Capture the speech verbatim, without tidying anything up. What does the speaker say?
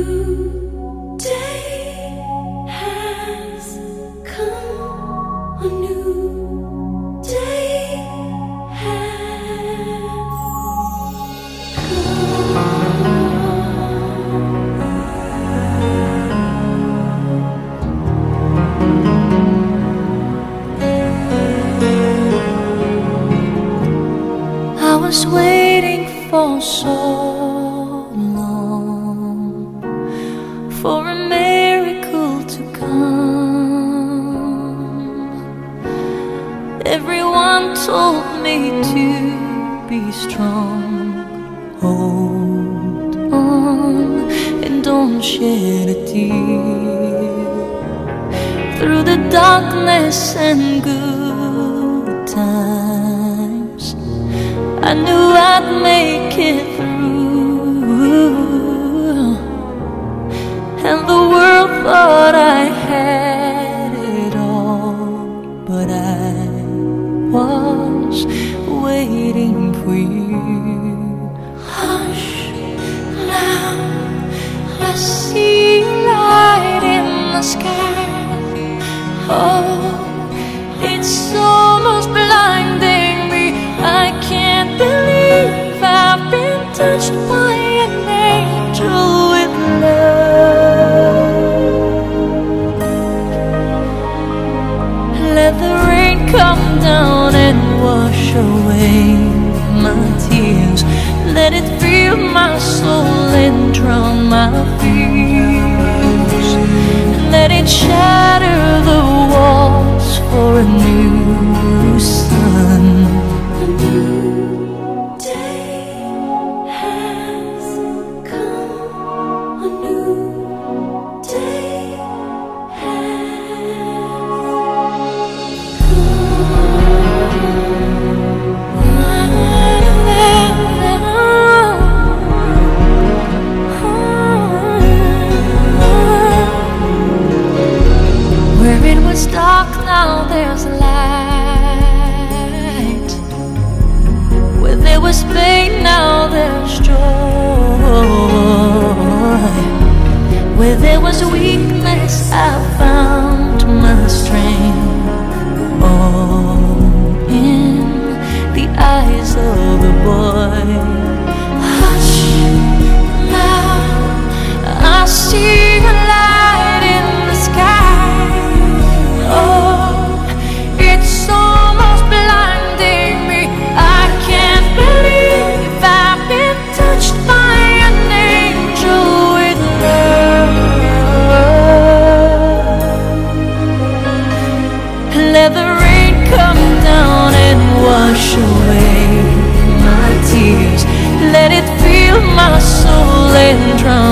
new day has come. A new day has come. I was waiting for so long for a miracle to come. Everyone told me to be strong, hold on and don't shed a tear. Through the darkness and good times, I knew I'd make it through, and the world thought I had it all, but I was waiting for you. Hush, now I see light in the sky. Oh, it's almost blinding me. I can't believe I've been touched by an angel with love. Let the rain come down and wash away my tears. Let it fill my soul and drown my fears. Let it shatter the walls for a new sun. A new day has come. A new day has come. Where it was dark, now there's light. Where there was pain, now there's joy. Where there was weakness, I found my strength. All in the eyes of a boy. Hush, now I see a light in the sky. Oh, it's almost blinding me. I can't believe I've been touched by an angel with love. Let the rain come down and wash away my tears. Let it fill my soul and drown